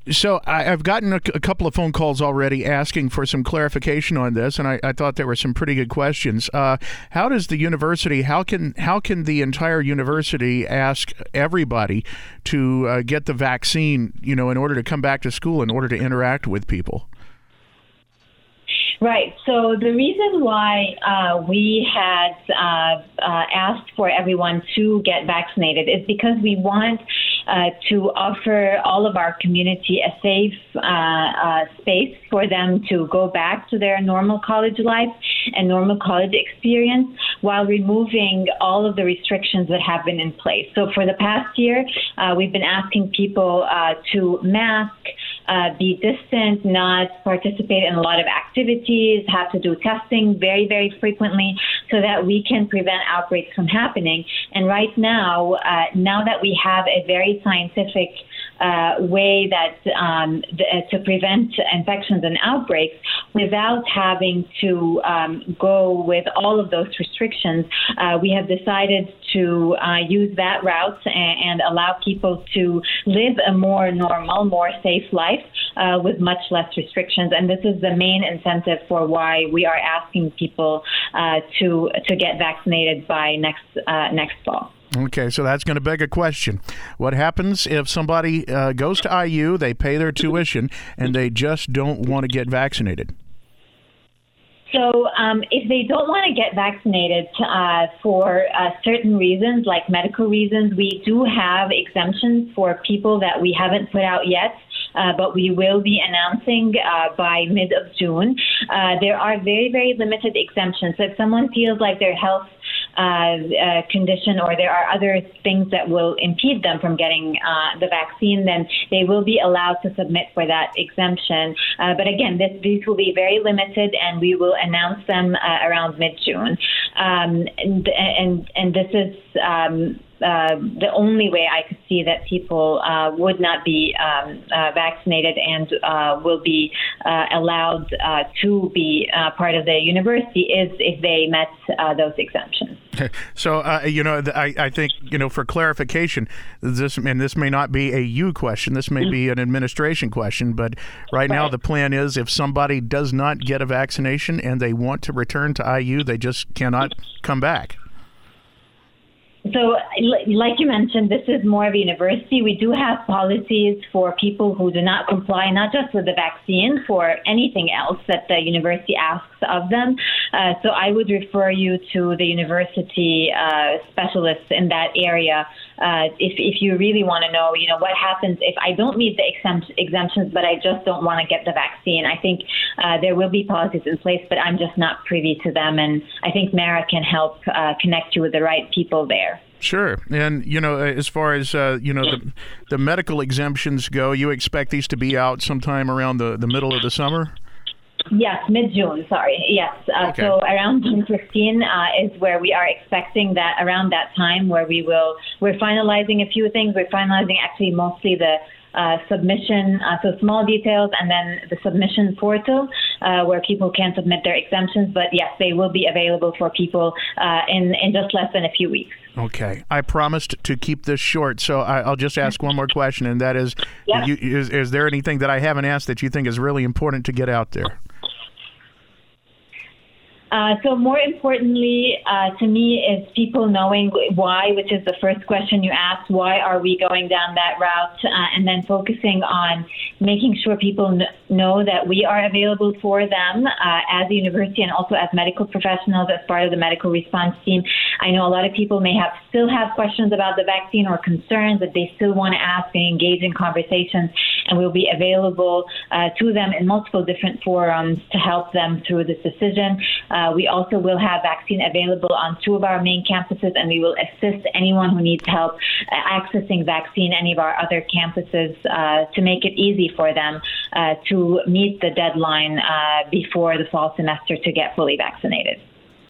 So I've gotten a couple of phone calls already asking for some clarification on this, and I thought there were some pretty good questions. How does the university, how can the entire university ask everybody to get the vaccine, in order to come back to school, in order to interact with people? Right. So the reason why we had asked for everyone to get vaccinated is because we want to offer all of our community a safe space for them to go back to their normal college life and normal college experience while removing all of the restrictions that have been in place. So for the past year, we've been asking people to mask, be distant, not participate in a lot of activities, have to do testing very, very frequently so that we can prevent outbreaks from happening. And right now, now that we have a very scientific way that to prevent infections and outbreaks without having to go with all of those restrictions, we have decided to use that route and allow people to live a more normal, more safe life with much less restrictions. And this is the main incentive for why we are asking people to get vaccinated by next fall. Okay, so that's going to beg a question. What happens if somebody goes to IU, they pay their tuition, and they just don't want to get vaccinated? So if they don't want to get vaccinated for certain reasons, like medical reasons, we do have exemptions for people that we haven't put out yet, but we will be announcing by mid of June. There are very, very limited exemptions. So if someone feels like their health condition or there are other things that will impede them from getting the vaccine, then they will be allowed to submit for that exemption. But again, these will be very limited, and we will announce them around mid-June. And this is the only way I could see that people would not be vaccinated and will be allowed to be part of the university is if they met those exemptions. So, I think, for clarification, this may not be a you question. This may be an administration question. But right now, the plan is if somebody does not get a vaccination and they want to return to IU, they just cannot come back. So, like you mentioned, this is more of a university. We do have policies for people who do not comply, not just with the vaccine, for anything else that the university asks of them. So I would refer you to the university specialists in that area if you really want to know, what happens if I don't meet the exemptions, but I just don't want to get the vaccine. I think there will be policies in place, but I'm just not privy to them. And I think Mara can help connect you with the right people there. Sure. And, as far as, the medical exemptions go, you expect these to be out sometime around the middle of the summer? Yes, mid-June, sorry. Yes. Okay. So around June 15 is where we are expecting that around that time where we're finalizing a few things. We're finalizing actually mostly the submission, so small details, and then the submission portal where people can submit their exemptions. But yes, they will be available for people in just less than a few weeks. Okay. I promised to keep this short, so I'll just ask one more question, and that is, yep. Is there anything that I haven't asked that you think is really important to get out there? So more importantly to me is people knowing why, which is the first question you asked, why are we going down that route, and then focusing on making sure people know that we are available for them as a university and also as medical professionals as part of the medical response team. I know a lot of people may still have questions about the vaccine or concerns that they still want to ask and engage in conversations, and we'll be available to them in multiple different forums to help them through this decision. We also will have vaccine available on 2 of our main campuses, and we will assist anyone who needs help accessing vaccine any of our other campuses to make it easy for them to meet the deadline before the fall semester to get fully vaccinated.